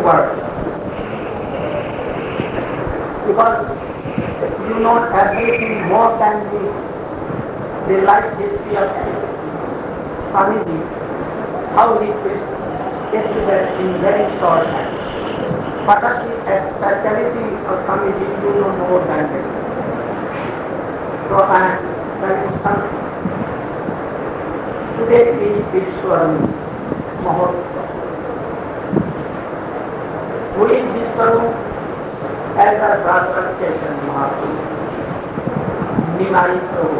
world. Because you know everything more than the life history of Swamiji, how he gets to that in very short time. But the speciality of Swamiji, you know more than this. So I am telling something. Today is Vishwarup Mahotsav. Who is Vishwarup? Elder Brother Chaitanya Mahaprabhu, Nimai Prabhu.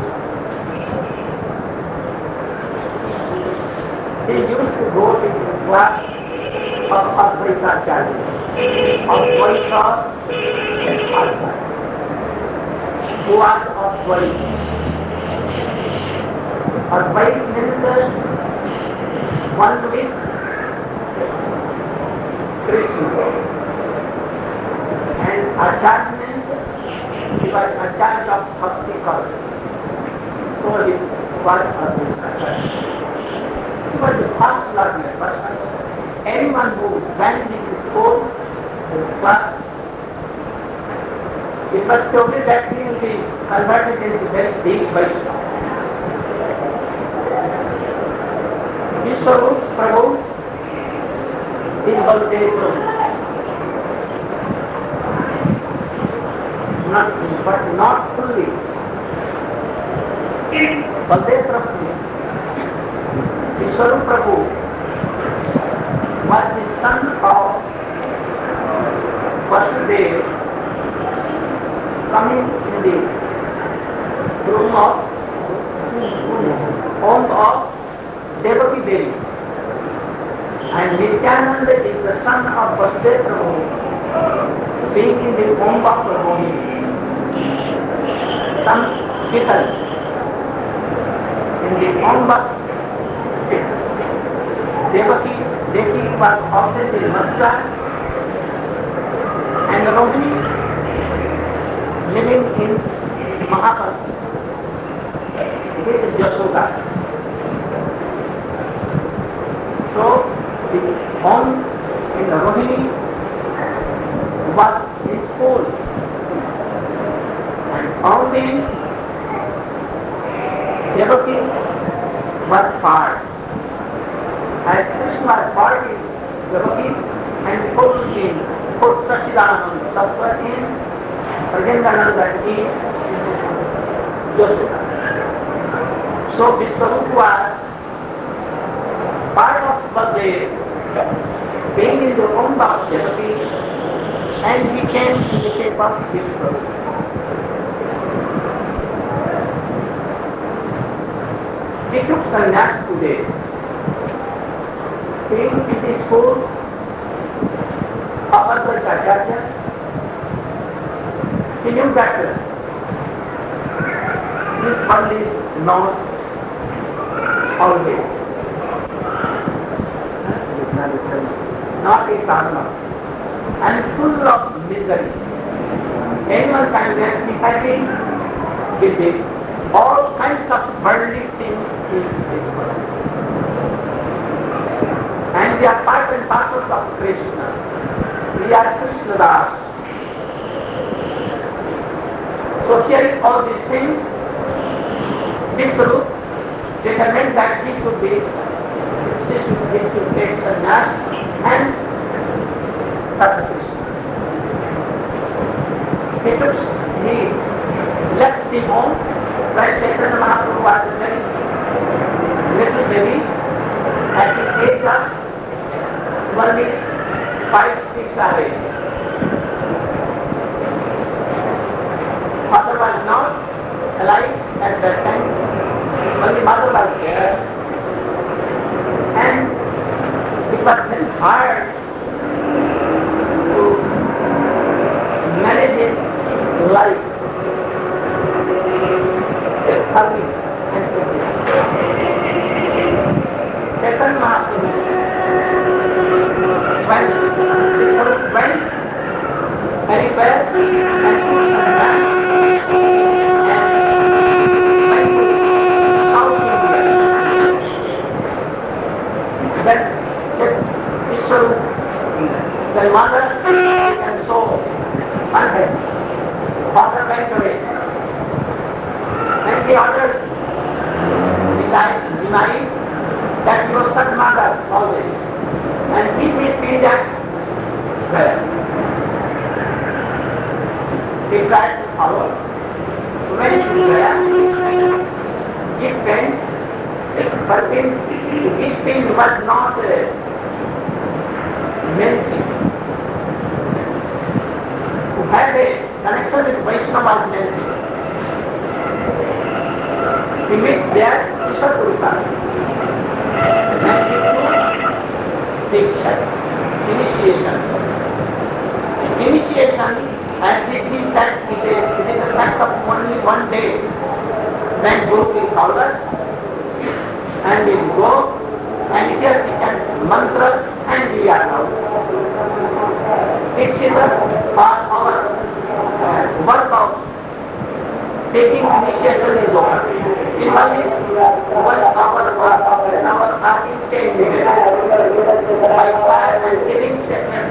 He used to go to the class of Advaita Acharya, of Vaishnava and Advaita, who was of Vaishnava. Advaita means one with Krishna. And Acharya means he was Acharya of Bhakti culture. So he was Acharya. He was the first learner, but anyone who went into school, it was totally that he will be converted into very big Vaishnava. Vishwarup Prabhu is Baldev Prabhu. But not fully. Baldev Prabhu, Vishwarup Prabhu was the son of Vasudeva, coming in the room of home of Devaki Devi. And Nityananda is the son of Vasudeva Prabhu, being in the womb of Prabhu. Some people in the womb of Devaki was often in Mathura, and Rohini living in Mahapad. It is Yashoda. So the home in the Rohini was in school. Only Devaki was part. As Krishna was part in Devaki and put Sachidananda Tattva in Prajendananda in Yashoda. So Vishwarup was part of Baldev, being in the womb of Devaki, and he came in the shape of Vishwarup. He took sannyas today. Being in the school of Advaita Acharya, he knew that this world is not always, not eternal, and full of misery. Anyone can be happy with it. All kinds of worldly things in this world. And we are part and parcel of Krishna. We are Krishna Das. So hearing all these things, Vishwarup determined that he should take sannyas and serve Krishna. He left the home. When Chaitanya Mahaprabhu was a very little baby, at the age of only 5-6 age. Father was not alive at that time, only mother was there. And it was very hard to manage his life. Chaitanya Mahaprabhu, when Vishwarup went anywhere and went to South India, when Vishwarup The mother and so unhappy. Father went away. And the ordered denying that he was such mother always. And he will feel that well. He tried to follow. When he was he pain, but his pain was not main thing. To have a connection with Vaishnava was main thing. He met there Ishwar Purika. And he took Diksha, initiation. Initiation, as we think that it is a fact of only one day. Then go to Kaula and we go and here we can mantra and we are out. It is our work of taking initiation is over. In only 1 hour or our starting 10 minutes. By fire and giving statement,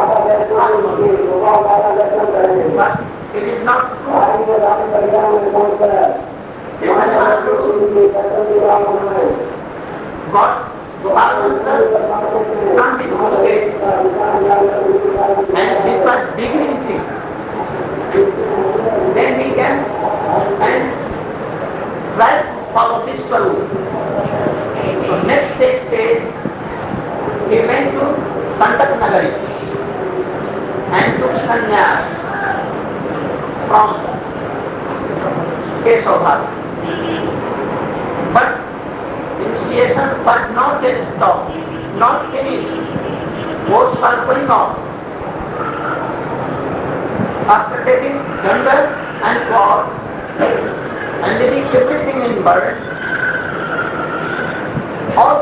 but it is not true. God, come with whole faith. And this was beginning thing. Then we can and try to follow this route. So next stage, he went to Pandak Nagari and took sannyas from Keshavbhat. But initiation was not yet stopped, not finished. Votes were going on. After taking jungle and cloth and leaving everything in bird, all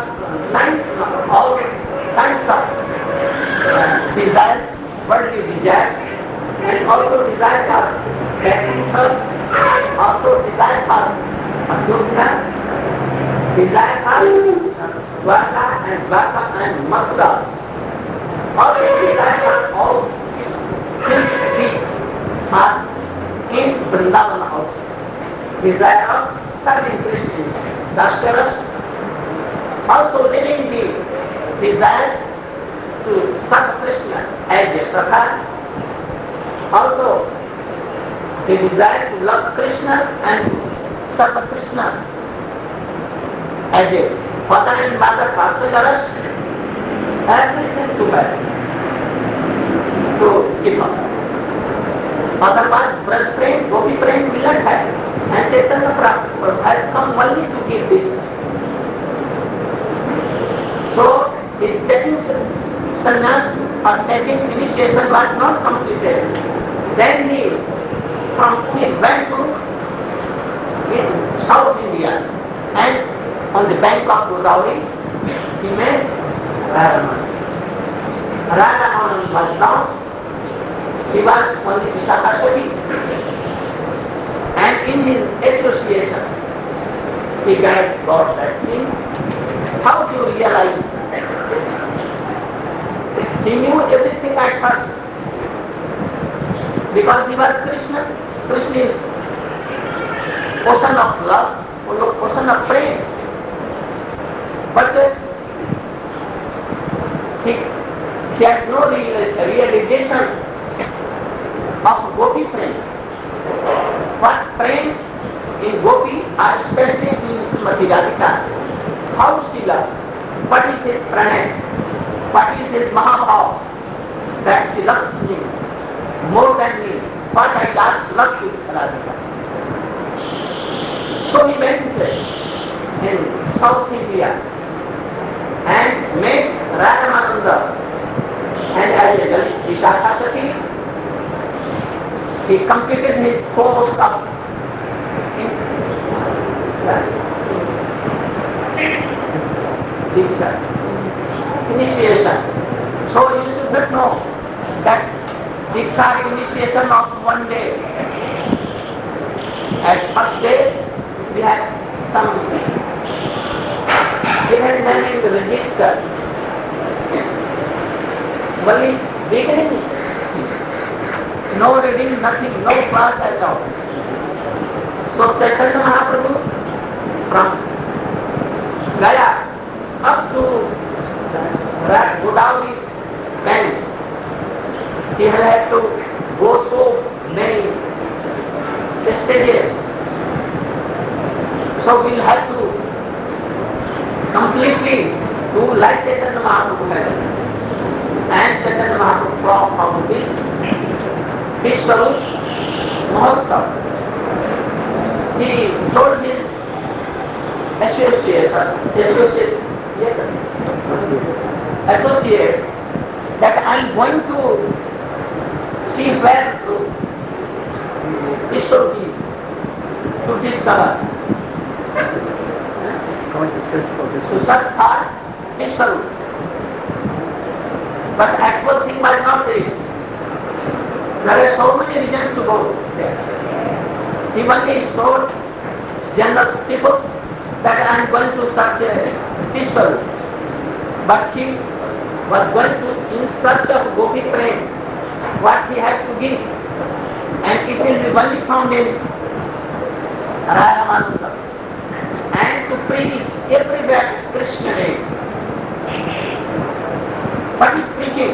kinds of desires, worldly desires, and also desires of getting help, also desires of Adhyuta, desires of Dwarka and Mathura. All these desires are all things are in Vrindavan also. Desire of serving Christians, Darshanas, also living the desire to serve Krishna as a Sakha, also the desire to love Krishna and serve Krishna as a father and mother, Vasajaras, everything together to give up. Otherwise, Braj Prem, Gopi Prem will not have. And Chaitanya Prabhu has come only to give this. So, his taking sannyas or taking initiation was not completed. Then he went to South India and on the bank of Godavari, he met Radha. Radha was down. He was on the Visakha, and in his association, he got that thing. How do you realize that? He knew everything at first, because he was Krishna. Krishna is ocean of love, ocean of praise. But he has no realization of Gopi Prem. What Prem in Gopi are especially in Srimati Radhika. How she loves? What is his pranay? What is his Mahabhav? That she loves me more than me. What I love you, Radhika. So he went in South India and met Radhamananda, and as a Visakha, he completed his course of initiation. So you should not know that Diksha initiation of one day. At first day, we had some given them in the register. only beginning, no reading, nothing, no class at all. So Chaitanya Mahaprabhu from Gaya up to Godavari bank, he had to go so many stages. So we'll have to completely do like Chaitanya Mahaprabhu had. And Chaitanya Mahaprabhu from this Vishwarup Mahotsav, he told his associates that I am going to see where Vishwarup is, to discover. Going to search for this. To search for Vishwarup. But actual thing was not this. There are so many reasons to go there. He only told general people that I am going to search Vishwarup. But he was going to in search of Gopi Prem, what he has to give. And it will be only found in Radha and to preach everywhere Krishna name. What is preaching?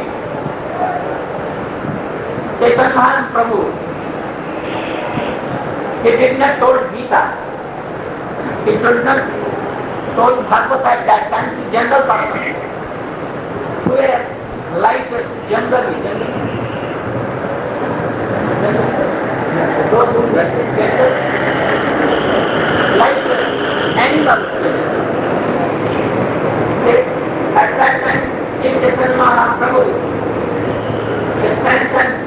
Chaitanya Mahaprabhu, he did not told Gita, he did not told Bhagavad at that time to general person, who were like generally, those who were like animals. At that time, if Chaitanya Mahaprabhu mentioned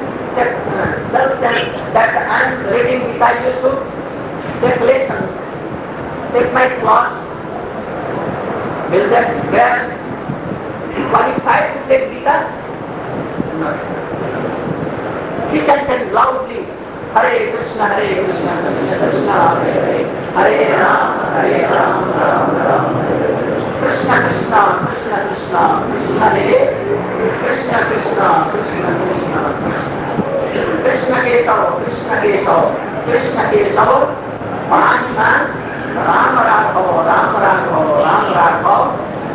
that I am reading Gita, you should take lessons, take my class. Will that bear qualified to take Gita? No. He chanted loudly, Hare Krishna, Krishna Krishna, Hare Hare, Hare Ram, Ram Ram, Krishna Krishna, Krishna Krishna, Krishna Hare, Krishna Krishna, Krishna Krishna, Krishna Kesava, Krishna Kesava, Krishna Kesava, Mahaman, Ram Raghav, Ram Raghav, Ram Raghav,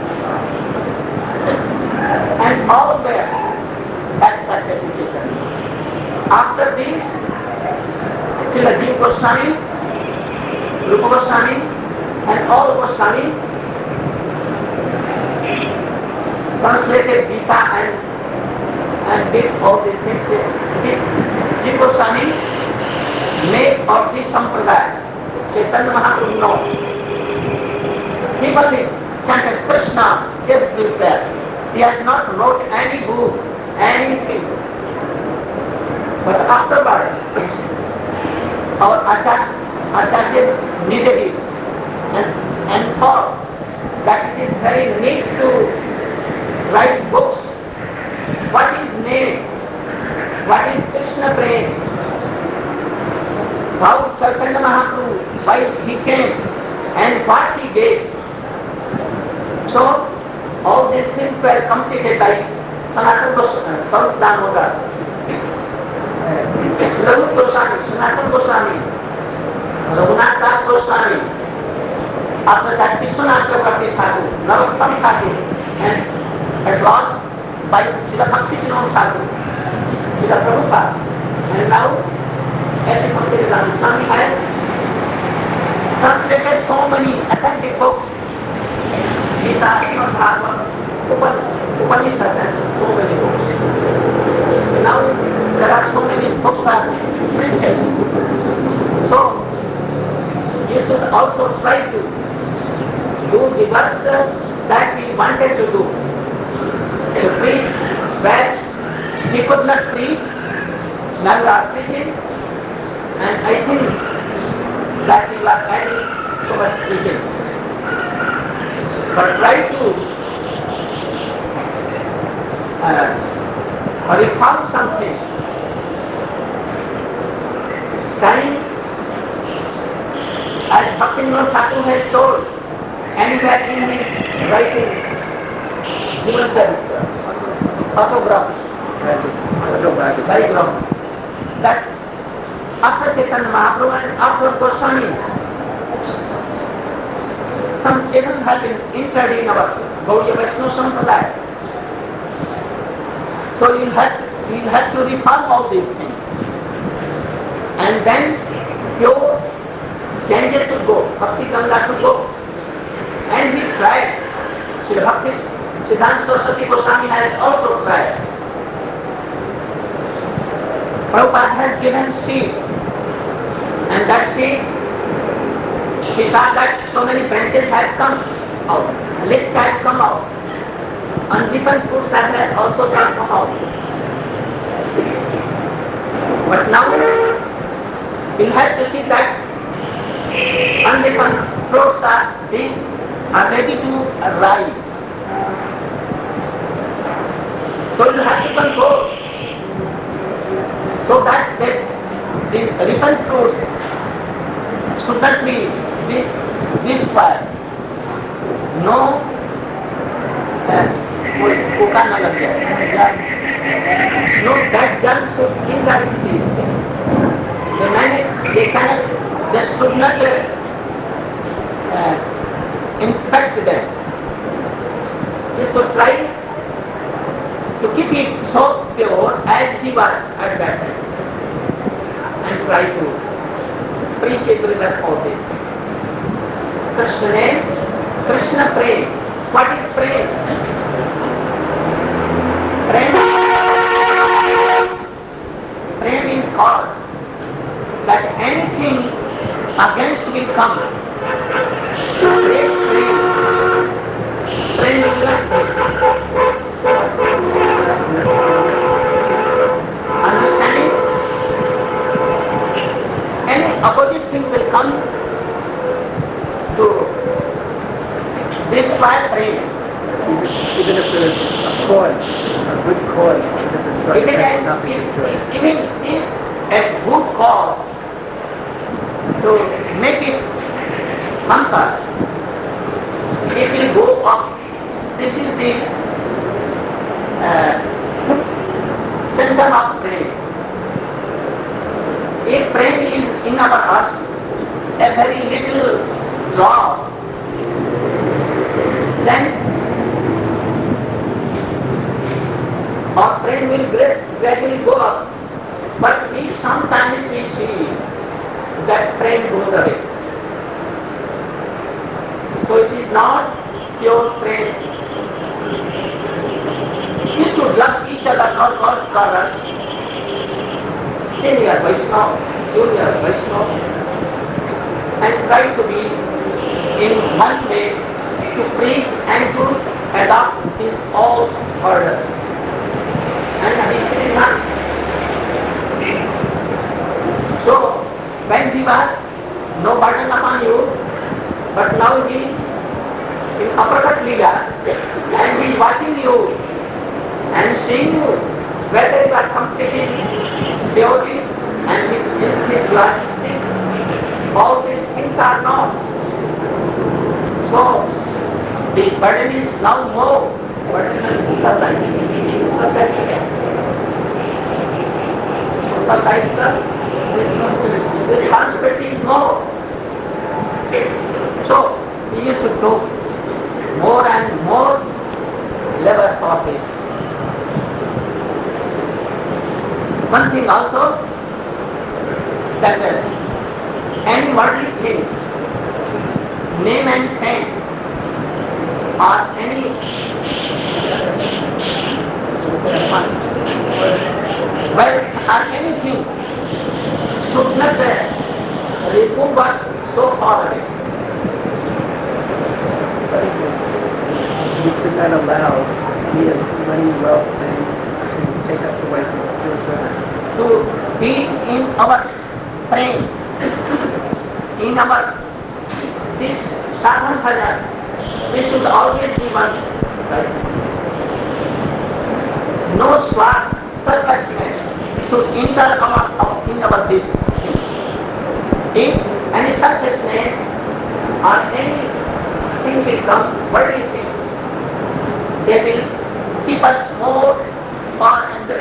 and all were at that education. After this, Srila Jiva Goswami, Rupa Goswami, and all Goswami translated Gita and did all these things. Jiva Goswami made of this sampradaya. Chaitanya Mahaprabhu no. He only chanted Krishna everywhere. He has not wrote any book, anything. But afterwards, our Acharya needed it and thought that it is very neat to write books. What is name? What is Krishna Prem? How Chaitanya Mahaprabhu, why he came and what he gave. So all these things were completed by Sanatana Goswami, Damodar, Lalu Goswami, Sanatana Goswami, Raghunath Das Goswami, after that Vishwanath Chakravarti Thakur, Narottam Thakur, and at last by Srila Bhaktivinoda Thakur, Srila Prabhupada, and now as Swami has translated so many authentic books, Gita, Srimad Bhagavad, Upanishad, and so many books. Now there are so many books are printed. So you should also try to do the works that we wanted to do. To preach where he could not preach, now you are preaching, and I think that you are adding so much preaching. But try to reform something. Time, as Bhaktivinoda Thakur has told, anywhere in his writing, Jivan Charitra, autography. Biography. That after Chaitanya Mahaprabhu and after Goswami, some changes have been entered in our Gaudiya Vaishnava Sampradaya. So you'll have to reform all these things. And then pure changes should go, Bhakti Ganga should go. And we tried. Sri Bhakti Siddhanta Saraswati Goswami has also tried. Prabhupada has given seed. And that seed, he saw that so many branches have come out, leaves have come out, and different fruits have also come out. But now, we'll have to see that undifferent fruits are ready to rise. So you have to control so that the different fruits should not be destroyed. No coca na lag jaye. No that germ should indirectly they should not infect them. They should try to keep it so pure as we were at that time and try to preach it with all this. Krishna prem. What is prem? Prem is called that anything against will come. Prem will not. Understanding? Any opposite thing will come to destroy prem. Even if there is a cause, a good cause to destroy Even prem will not be destroyed. if a good cause to make it hamper, it will go up. This is the center of prem. If prem is in our hearts, a very little drop, then our prem will gradually go up. But sometimes we see that prem goes away. So it is not pure prem. We should love each other, not God brothers. Senior Vaishnava, junior Vaishnava, and try to be in one way to preach and to adopt his all orders. And he is not. So when we were no burden upon you, but now he is in uppercut Leela and he is watching you and seeing you whether you are completing purely and with you are sick. All these things are not. So the burden is now more. Burden is responsibility is more. So we used to do more and more labor for this. One thing also, that any worldly things, name and fame, or any wealth or anything should not remove us so far away. We should not allow money, wealth, and to take us away from the pure service. To be in our prem, in our this sadhana bhajan, we should always be one. Right? No swat, selfishness should enter in our this thing. If any selfishness or anything will come, worldly thing, they will keep us more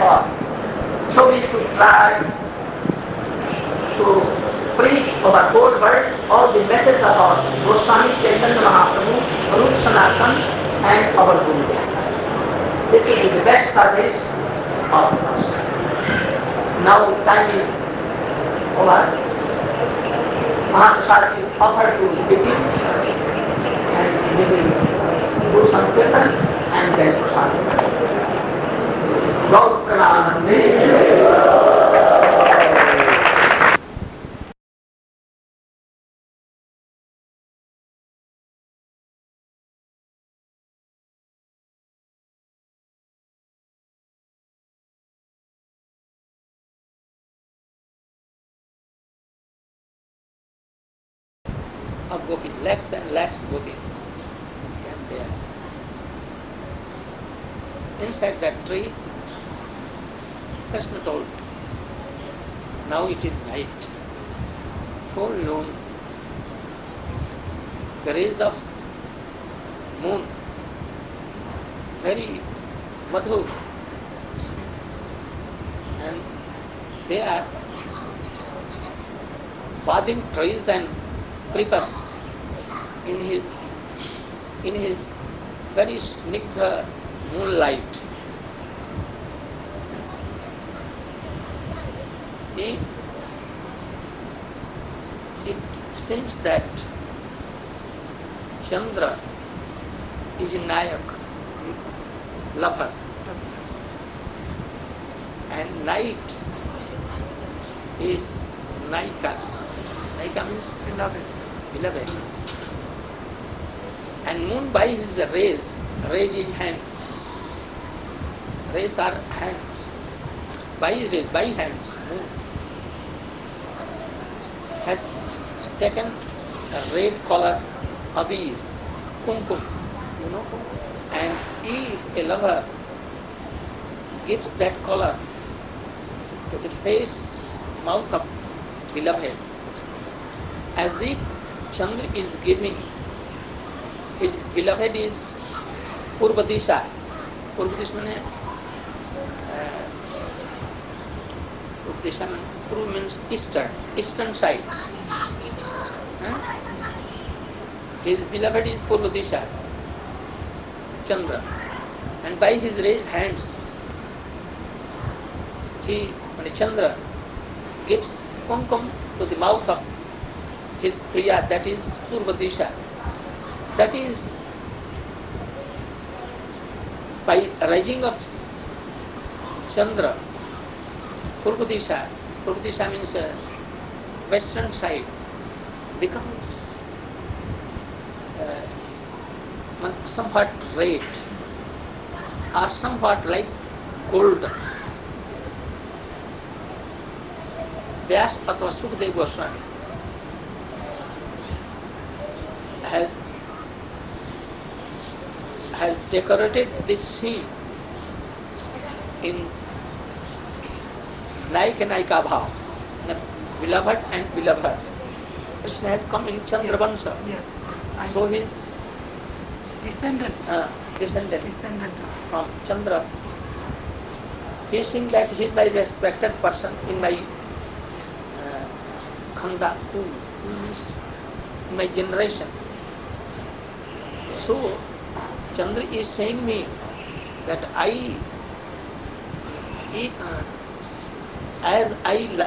all. So we should try to preach over whole world all the message of our Goswami Chaitanya Mahaprabhu, Rup Sanatan and our Gurudev. This will be the best service of us. Now time is over. Mahaprasad is offered to begin and we will do some kirtan and then prasad. Gaur Pranam. Of gopi, lakhs and lakhs gopi came there. Inside that tree, Krishna told, now it is night, full noon, the rays of moon, very madhur, and they are bathing trees and creepers in his very snigdha moonlight. It seems that Chandra is Nayak, lover, and night is Naika. Naika means beloved. And moon by his rays, rays is hand. Rays are hands. By his rays, by hands, moon has taken a red color abir, kumkum, and if a lover gives that color to the face, mouth of beloved, as if Chandra is giving, his beloved is Purva Disha. Purva Disha means Purva means eastern side. His beloved is Purva Disha, Chandra, and by his raised hands, Chandra gives kumkum to the mouth of his Priya, that is Purva Disha. That is by rising of Chandra, Purva Disha means western side, becomes somewhat red or somewhat like gold. Vyas athva Sukadeva Goswami has decorated this scene in Naik and Naika Bhav, beloved and beloved. Krishna has come in Chandra Vansha. Yes, yes. So his descendant from Chandra, he is saying that he is my respected person in my khanda, in my generation. So Chandra is saying me that as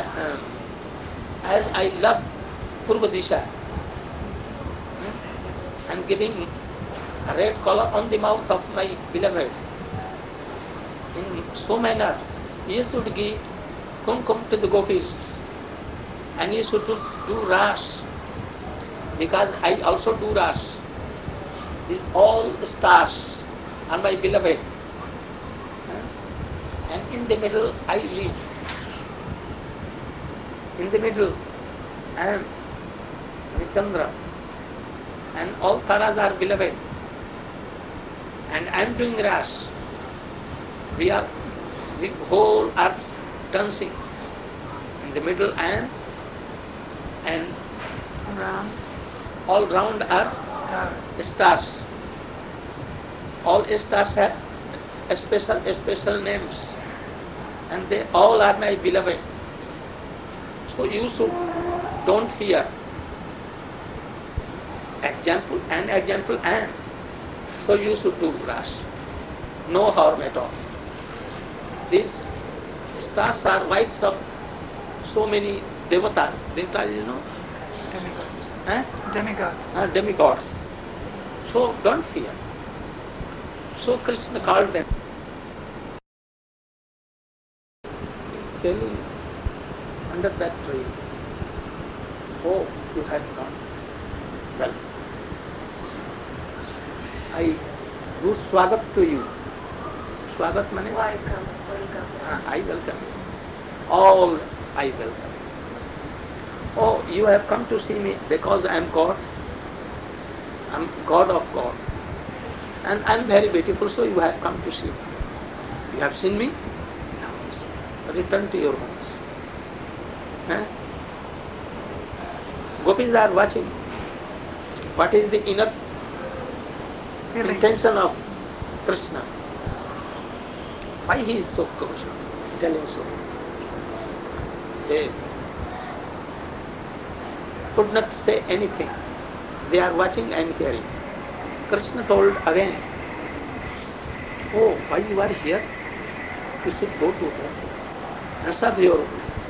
I love Purva Disha, I am giving a red color on the mouth of my beloved. In so manner, you should give kumkum to the gopis, and you should do ras, because I also do ras. These all stars are my beloved, and in the middle I live. In the middle I am Chandra, and all taras are beloved, and I am doing ras. We whole are dancing. In the middle I am, and all round are stars. All stars have special names. and they all are my beloved. So you should don't fear. Example and so you should do brush. No harm at all. These stars are wives of so many devatas. Devatas, you know? Demigods. Eh? Demigods. Demigods. So don't fear. So Krishna called them. He's telling under that tree, oh, you have come. Well, I do swagat to you. Swagat means Welcome. I welcome you. All I welcome. Oh, you have come to see me because I am God. I am God of God. And I am very beautiful, so you have come to see me. You have seen me? Now return to your homes. Eh? Gopis are watching. What is the inner intention of Krishna? Why he is so close? Telling so. They could not say anything. They are watching and hearing. Krishna told again, oh, why you are here? You should go to home and serve your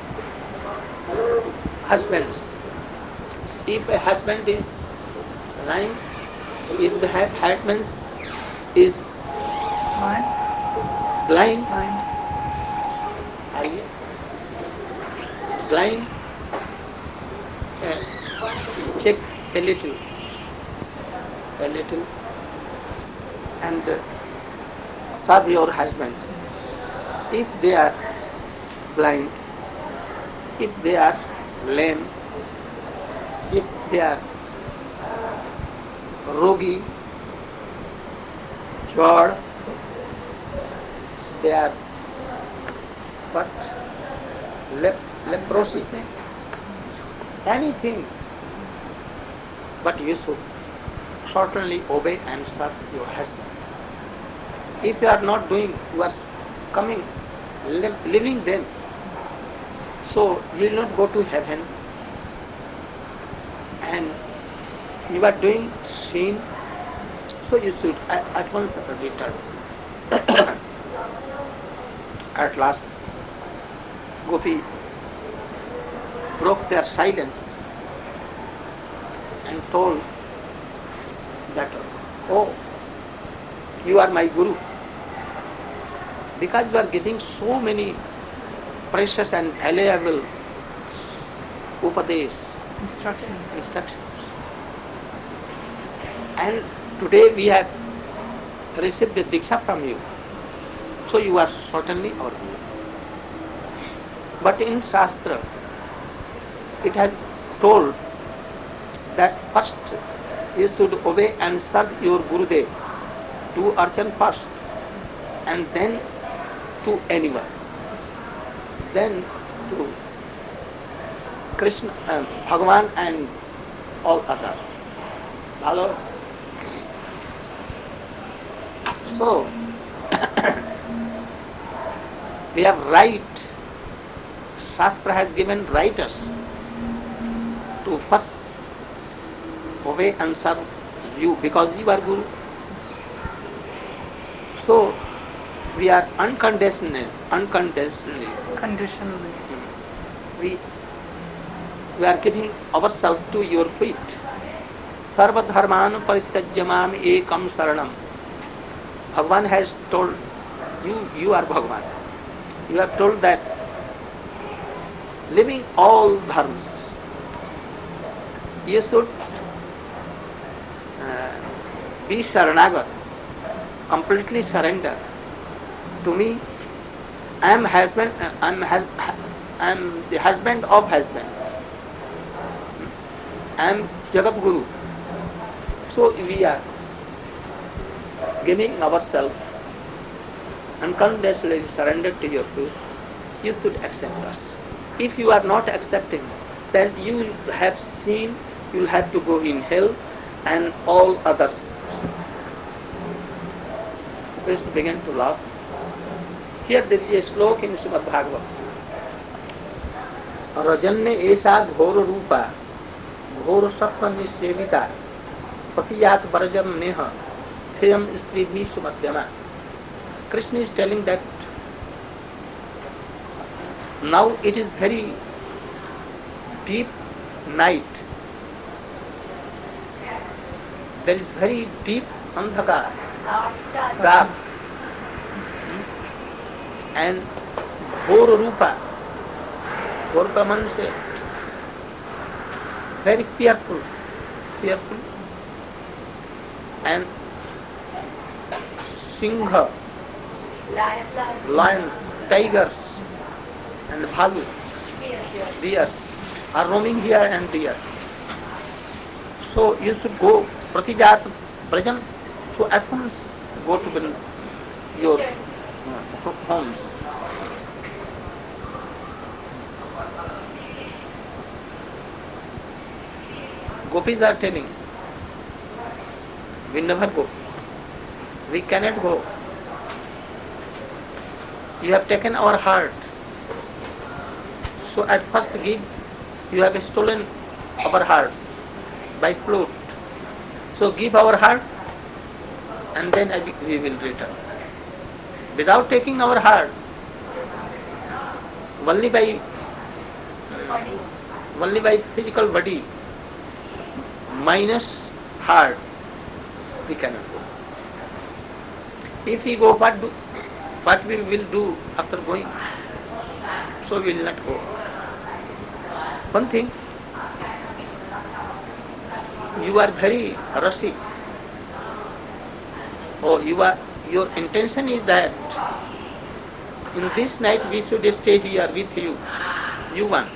husbands. If a husband is lying, if the husband is blind, blind, check a little, and serve your husbands. If they are blind, if they are lame, if they are rogi, jwar, they are what? Leprosy, anything. But you should certainly obey and serve your husband. If you are not doing, you are coming, leaving them, so you will not go to heaven. And you are doing sin, so you should at once return. At last, Gopi broke their silence and told that, oh, you are my Guru. Because you are giving so many precious and valuable upadesh, instructions. And today we have received the Diksha from you. So you are certainly our Guru. But in Shastra, it has told that first you should obey and serve your Gurudev. Do archan first and then to anyone. Then to Krishna, Bhagavan and all others. Hello? So, we have right, Shastra has given writers to first obey and serve you because you are Guru. So, we are unconditionally, we are giving ourselves to your feet. Sarva dharman parityajyamam ekam saranam. Bhagavan has told you are Bhagavan. You have told that living all dharmas, you should be Sharanagat, completely surrender to me. I am the husband of husband. I am Jagat Guru. So we are giving ourselves unconditionally surrendered to your feet. You should accept us. If you are not accepting, then you will have seen, you will have to go in hell and all others. Krishna began to laugh. Here there is a slok in Srimad Bhagavad. Rajanya esa ghor rupa घोर सत्व निषेविता पतियात बरजम नेह थेयम स्त्री भी सुमध्यमा. Krishna is telling that now it is very deep night. There is very deep andhakar, dark, and घोर रूपा, घोर का मन से very fearful, and Singha, lions, tigers, and bhalu, deers are roaming here and there. So you should go Pratijat Brajam. So at once go to your homes. Gopis are telling, we never go. We cannot go. You have taken our heart. So at first give, you have stolen our hearts by flute. So give our heart and then we will return. Without taking our heart, only by physical body, minus heart, we cannot go. If we go, what we will do after going? So we will not go. One thing, you are very rushy. Oh, your intention is that in this night we should stay here with you. You want.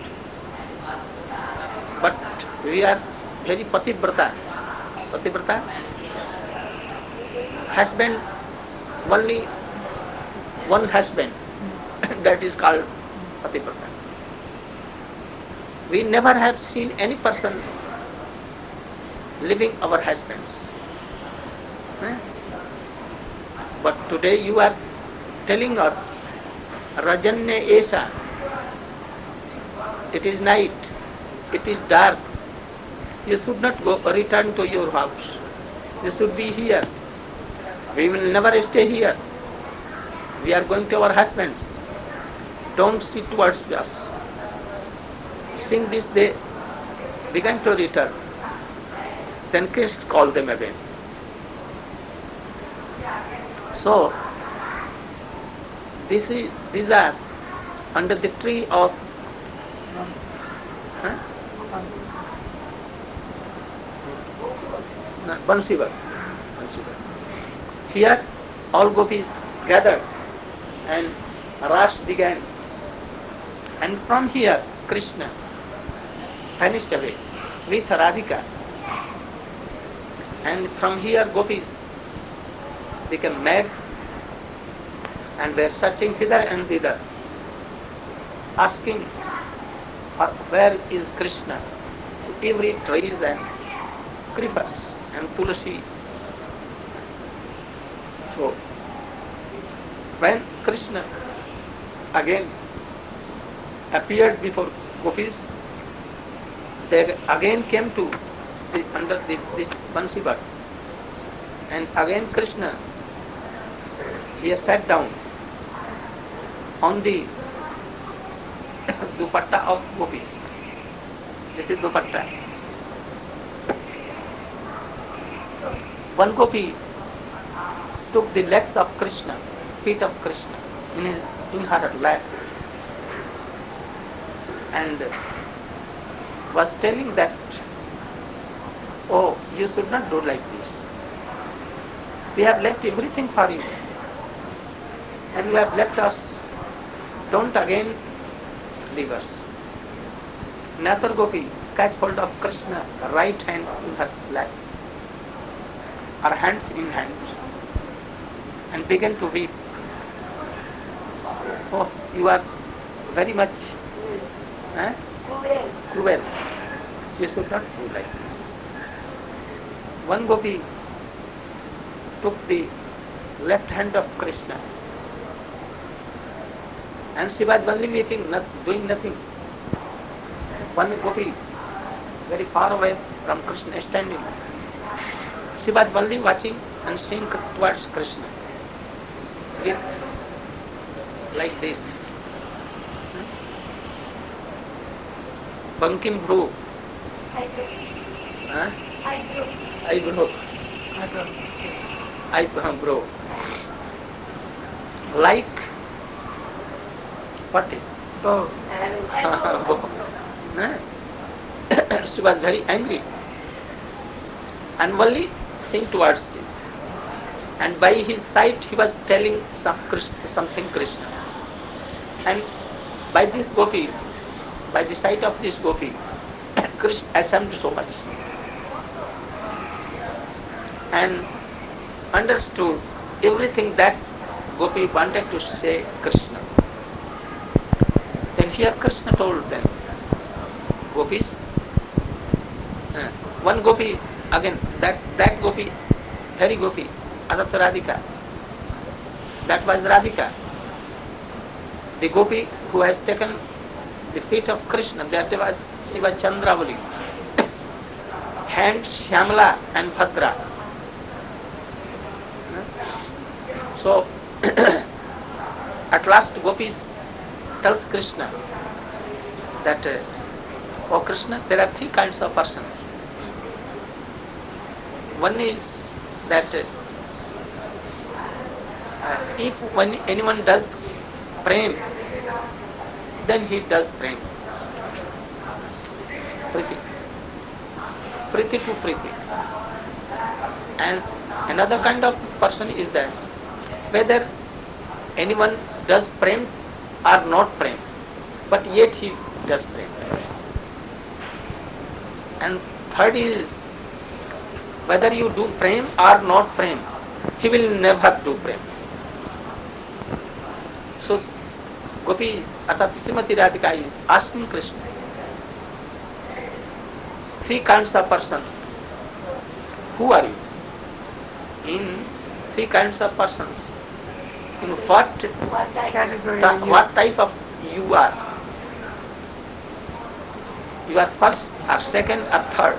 But we are very pativrata. Pativrata, husband, only one husband. That is called pativrata. We never have seen any person leaving our husbands. But today you are telling us, Rajanya Esa, it is night, it is dark. You should not go return to your house. You should be here. We will never stay here. We are going to our husbands. Don't see towards us. Seeing this, they began to return. Then Krishna called them again. So, these are under the tree of Bansivar. Here all gopis gathered and Ras began. And from here Krishna vanished away with Radhika. And from here gopis became mad and were searching hither and thither, asking for where is Krishna to every trees and crevice and tulasi. So when Krishna again appeared before gopis, they again came to under this Bansivar, and again Krishna, he sat down on the dupatta of gopis. This is dupatta. One gopi took the legs of Krishna, feet of Krishna, in her lap, and was telling that, oh, you should not do like this. We have left everything for you, and you have left us. Don't again leave us. Another gopi catch hold of Krishna, right hand in her lap, her hands in hands, and began to weep. Oh, you are very much cruel. You should not do like this. One gopi took the left hand of Krishna And she was only waiting, doing nothing. One gopi, very far away from Krishna, standing. She was only watching and seeing towards Krishna with like this. Bankim Bhru. Eyebrow. Like what? Oh. She was very angry and only seeing towards this. And by his sight he was telling something Krishna. And by this gopi, by the sight of this gopi, Krishna assumed so much and understood everything that gopi wanted to say Krishna. Then here Krishna told them, gopis, one gopi, again, that gopi, very gopi, Adapta Radhika, that was Radhika. The gopi who has taken the feet of Krishna, that was Shiva Chandravali, hand Shyamala and Bhadra. So, at last gopis tells Krishna that, oh Krishna, there are three kinds of persons. One is that when anyone does prem, then he does prem. Priti. Priti to priti. And another kind of person is that whether anyone does prem or not prem, but yet he does prem. And third is whether you do prem or not prem, he will never do prem. So Gopi, Arthat Srimati Radhika is asking Krishna, three kinds of person, who are you? In three kinds of persons, in what type of you are? You are first or second or third.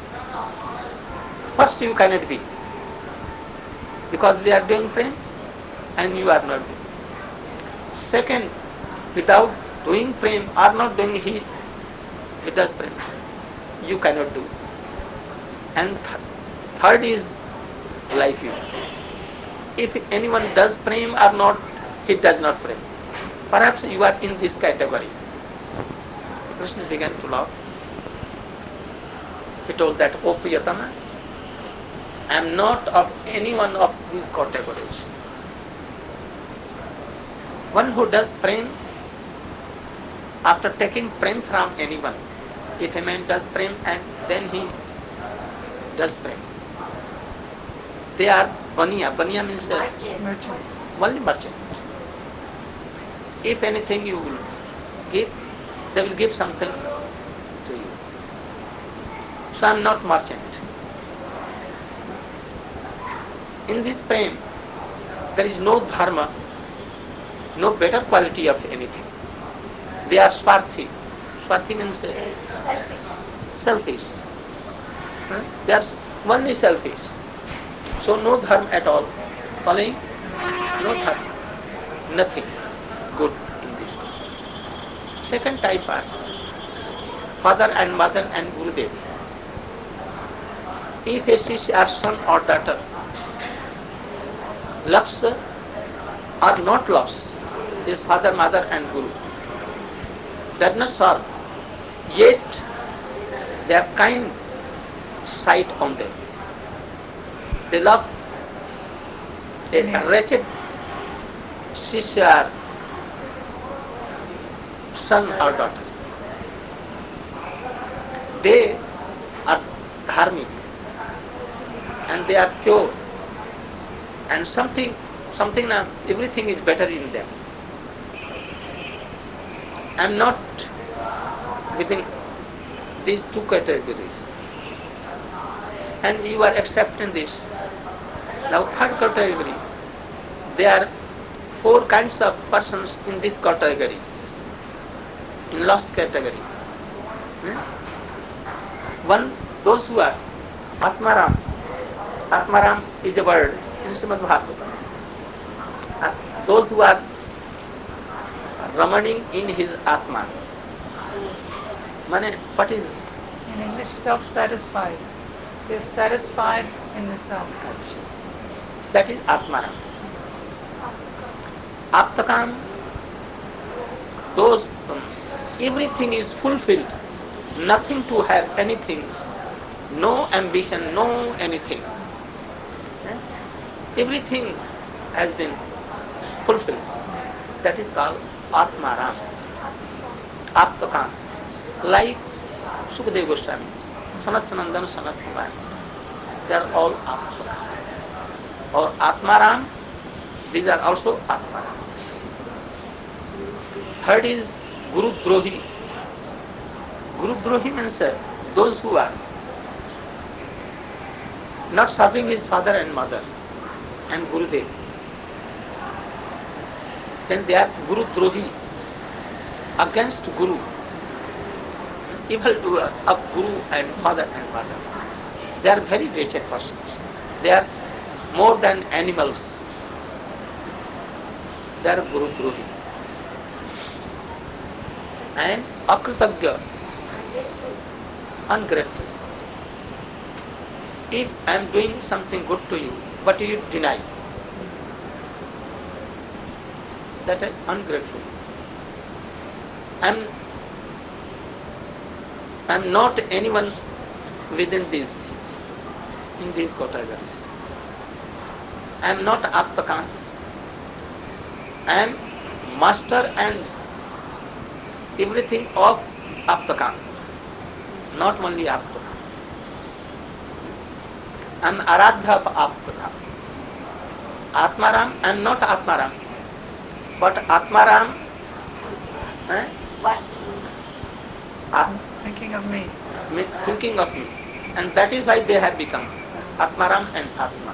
First you cannot be, because we are doing prem and you are not doing. Second, without doing prem or not doing, he does prem. You cannot do. And third is like you. If anyone does prem or not, he does not prem. Perhaps you are in this category. Krishna began to laugh. He told that, O Priyatama, I am not of any one of these categories. One who does prem, after taking prem from anyone, if a man does prem and then he does prem, they are baniya. Baniya means Merchants. only merchant. If anything you will give, they will give something to you. So I am not merchant. In this prem, there is no dharma, no better quality of anything. They are swarthi. Swarthi means selfish. They are only selfish. So no dharma at all. Following? No dharma. Nothing good in this. Second type are father and mother and Gurudev. If a Shishya or son or daughter loves or not loves his father, mother and Guru, does not serve, yet they have kind sight on them. They love a wretched Shishya, son or daughter. They are dharmic and they are pure, and something now, everything is better in them. I am not within these two categories, and you are accepting this. Now third category, they are four kinds of persons in this category, in lost category. One, those who are Atmaram. Atmaram is a word in Srimad Bhagavatam. Those who are ramaning in his Atman. Mane, what is? In English, self-satisfied. He is satisfied in the self. That is Atmaram. Aptakam, those, everything is fulfilled. Nothing to have anything. No ambition, no anything. Everything has been fulfilled. That is called Atmaram. Aptakam. Like Sukadeva Goswami, Sanat Sanandan, Sanat Kumar. They are all Atmakam. Or Atmaram, these are also Atmaram. Third is Guru Drohi. Guru Drohi means those who are not serving his father and mother and Gurudev. Then they are Guru Drohi, against Guru. Evildoer of Guru and father and mother. They are very wretched persons. They are more than animals. They are Guru Drohi. And Akritagya, ungrateful. If I am doing something good to you, but you deny, that is ungrateful. I am not anyone within these things, in these categories. I am not Aptakan. I am master and everything of Aptakan, not only Aptakan. I am Aradha of Aptakan. Atmaram, I am not Atmaram, but Atmaram, Thinking of me. Thinking of me. And that is why they have become Atmaram and Atma.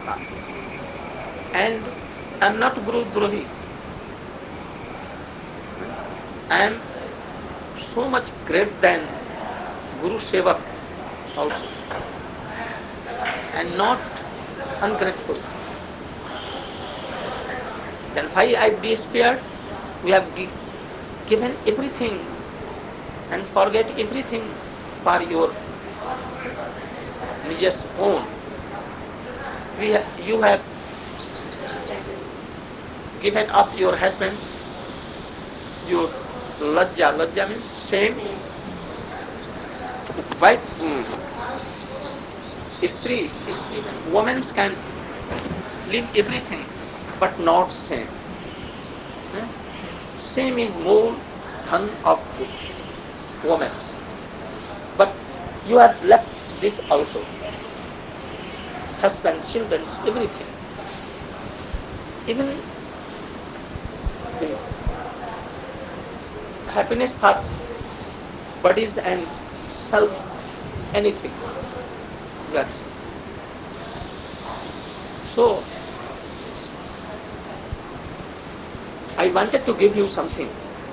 And I am not Guru Drohi. I am so much greater than Guru Sevak also. And not ungrateful. Then why I despaired? We have given everything and forget everything for your just own. You have given up your husband, your lajja. Lajja means shame. Wife, Istri, women can leave everything, but not shame. Shame is more than of women. But you have left this also. Husband, children, everything. Even the happiness for bodies and self, anything. Yes. So, I wanted to give you something,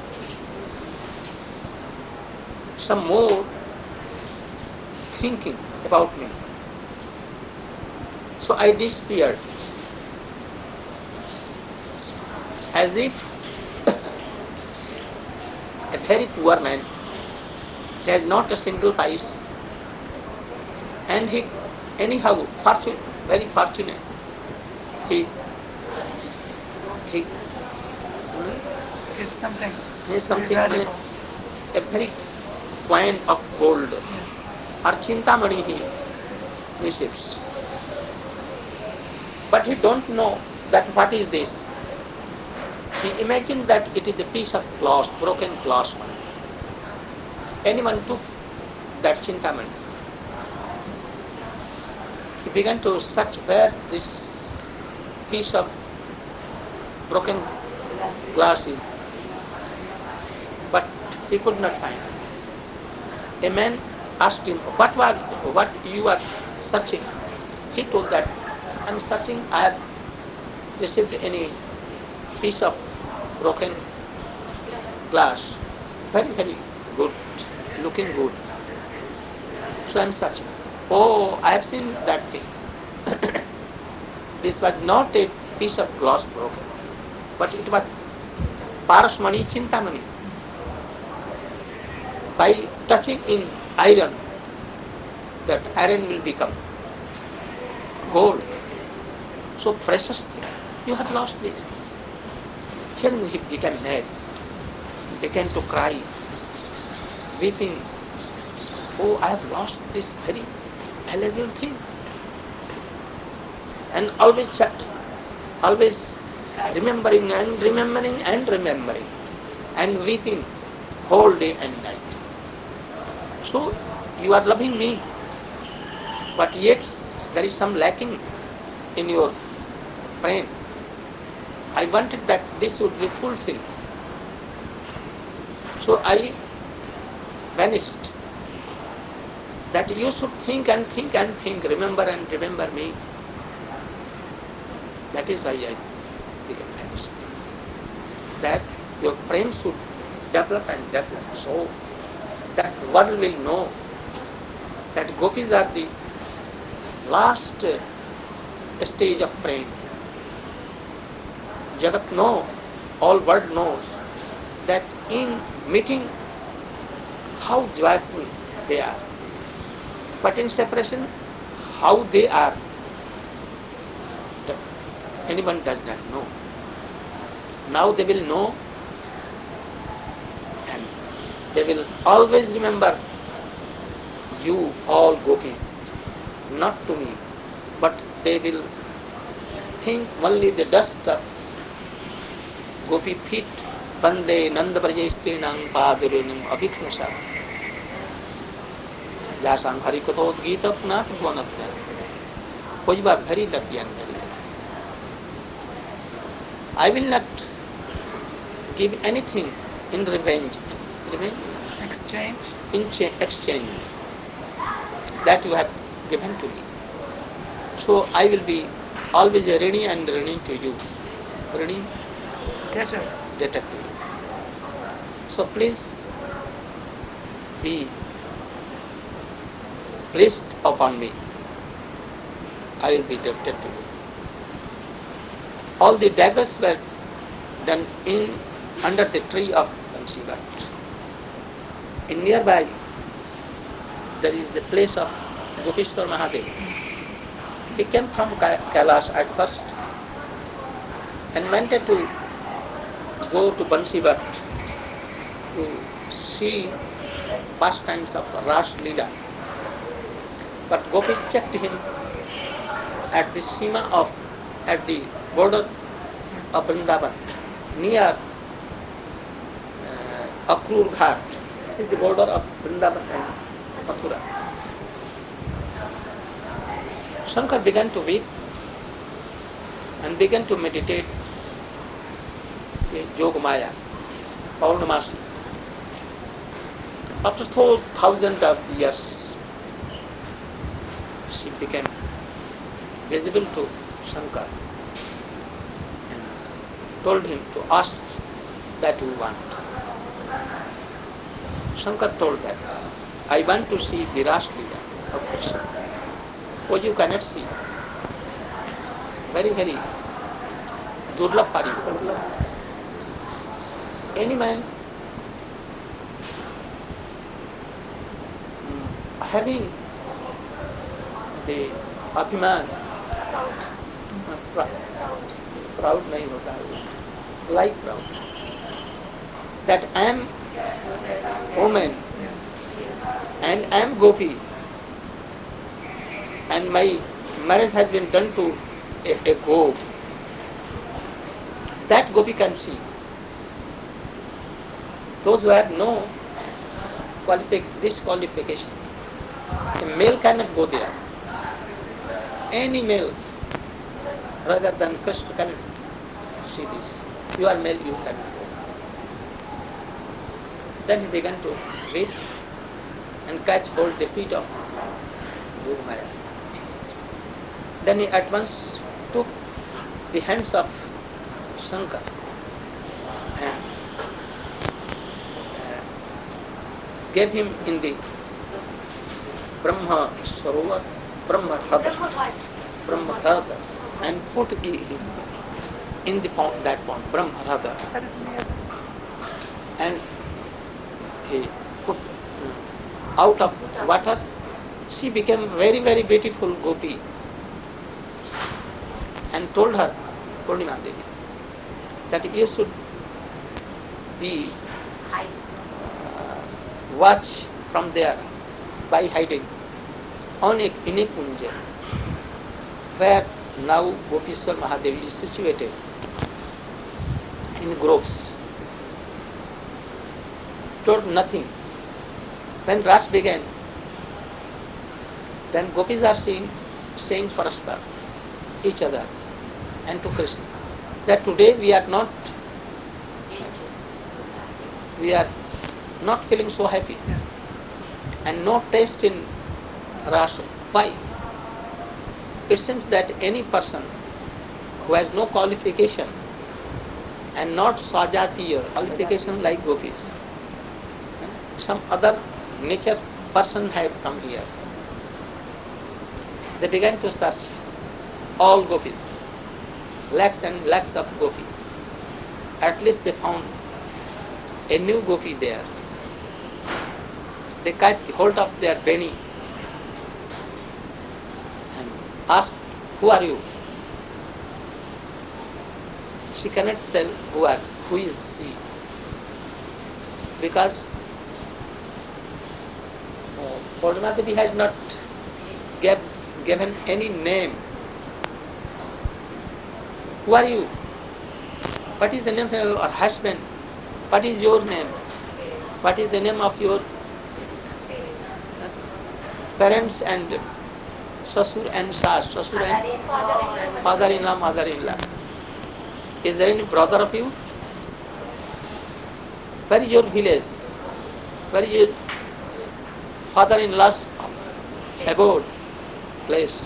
some more thinking about me. So I disappeared, as if a very poor man, he had not a single pice, and he, anyhow, very fortunate, he It's something. something, valuable. a very coin of gold, or chintamani he receives. But he don't know that what is this. He imagined that it is a piece of glass, broken glass one. Anyone took that chintamani. He began to search where this piece of broken glass is, but he could not find it. A man asked him, what you are searching? He told that, I am searching, I have received any piece of broken glass, very, very good, looking good. So I am searching. Oh, I have seen that thing. This was not a piece of glass broken, but it was Parasmani Chintamani. By touching in iron, that iron will become gold. So precious thing. You have lost this. Then he became mad, began to cry, weeping. Oh, I have lost this very valuable thing. And always remembering and weeping whole day and night. So you are loving me, but yet there is some lacking in your brain. I wanted that this would be fulfilled. So I vanished. That you should think and think and think, remember and remember me. That is why I became vanished. That your brain should develop and develop, so that world will know that gopis are the last stage of brain. Jagat know, all world knows that in meeting how joyful they are, but in separation how they are, anyone does not know. Now they will know, and they will always remember you, all gopis, not to me, but they will think only the dust of gopi feet. Bande Nanda Brajestrinam Padarunim Aviknasa Yasam Harikothod Gita Pnat Bhvanatya. Oh, you are very lucky and very lucky. I will not give anything in revenge. Exchange? In exchange that you have given to me. So I will be always Rini and Rini to you. Rini? Debtor. Debtor to you. So please be pleased upon me. I will be debtor to you. All the daggers were done under the tree of Bansivat. In nearby there is the place of Gopishwar Mahadev. He came from Kailash at first and wanted to go to Bansivat to see pastimes of Ras Leela. But Gopi checked him at the border of Vrindavan, near Akrur Ghat. This is the border of Vrindavan and Mathura. Shankar began to weep and began to meditate in Yogamaya, Paurnamasi. After 1,000 of years, she became visible to Shankar and told him to ask that you want. Shankar told that, I want to see the Ras Leela of Krishna. Oh, you cannot see. Very, very durlabh for you. Any man having the abhiman, proud nahi hota hai, like proud, that I am woman and I am gopi and my marriage has been done to a gop, that gopi can see. Those who have no disqualification, a male cannot go there. Any male rather than Krishna cannot see this. You are male, you cannot go. Then he began to weep and catch hold the feet of Yogamaya. Then he at once took the hands of Shankar gave him in the Brahma Sarovar, Brahma Hrada, and put him in the pond, that pond, Brahma Hrada, and he put out of water. She became very, very beautiful gopi, and told her, Purnima Devi, that you should be watch from there by hiding on in a kunja, where now Gopishwar Mahadevi is situated in groves. Told nothing. When Ras began, then gopis are saying Paraspar, each other, and to Krishna, that today we are not feeling so happy, and no taste in rasa. Why? It seems that any person who has no qualification and not sajatiya qualification like gopis, some other nature person have come here. They began to search all gopis, lakhs and lakhs of gopis. At least they found a new gopi there. They catch hold of their beni and asked, who are you? She cannot tell who is she, because Purnima Devi has not given any name. Who are you? What is the name of your husband? What is your name? What is the name of your parents and Sasur and Sas, Sasur and father-in-law, mother-in-law? Is there any brother of you? Where is your village? Where is your father-in-law's abode, place?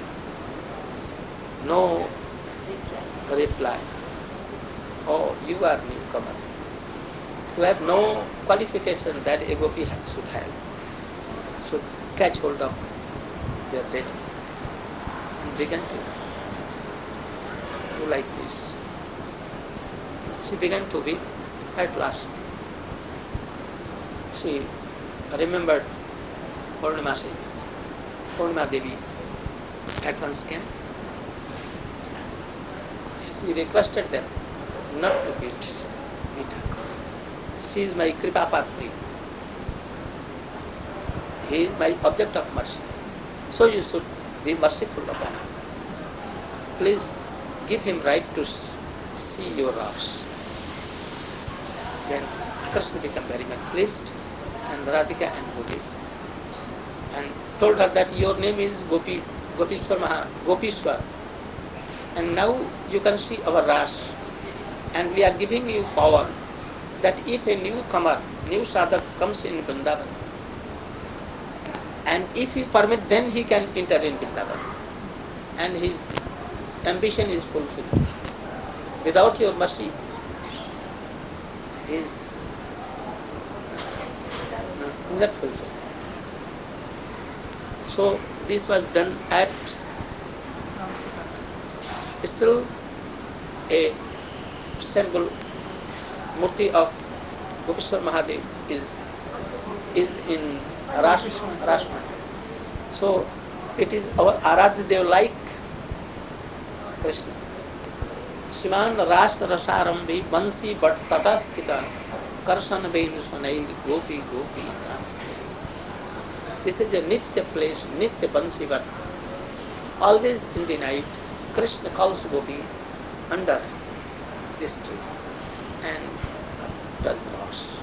No reply. Oh, you are newcomer. You have no qualification that a gopi should have. Should catch hold of their parents and begin to do like this. She began to weep at last. She remembered Purnima Devi at once came. She requested them not to beat her. She is my Kripa Patri. He is my object of mercy. So you should be merciful upon him. Please give him right to see your wrath. Then Krishna became very much pleased, and Radhika and Gopis, and told her that your name is Gopishwar, and now you can see our Ras, and we are giving you power that if a newcomer, new sadhak comes in Vrindavan, and if you permit, then he can enter in Vrindavan, and his ambition is fulfilled. Without your mercy, he is not fulfilled. So this was done at still a symbol murti of Gopishwar Mahadev is in Rashma. So it is our Aradhya Dev like Krishna. Shivan Rashtra Rasarambi Bansi Bhat Tatasthita Karsan Bein Sunail Gopi Gopi Ras. This is a Nitya place, Nitya Bansi Bhat. Always in the night, Krishna calls Gopi under this tree and does not.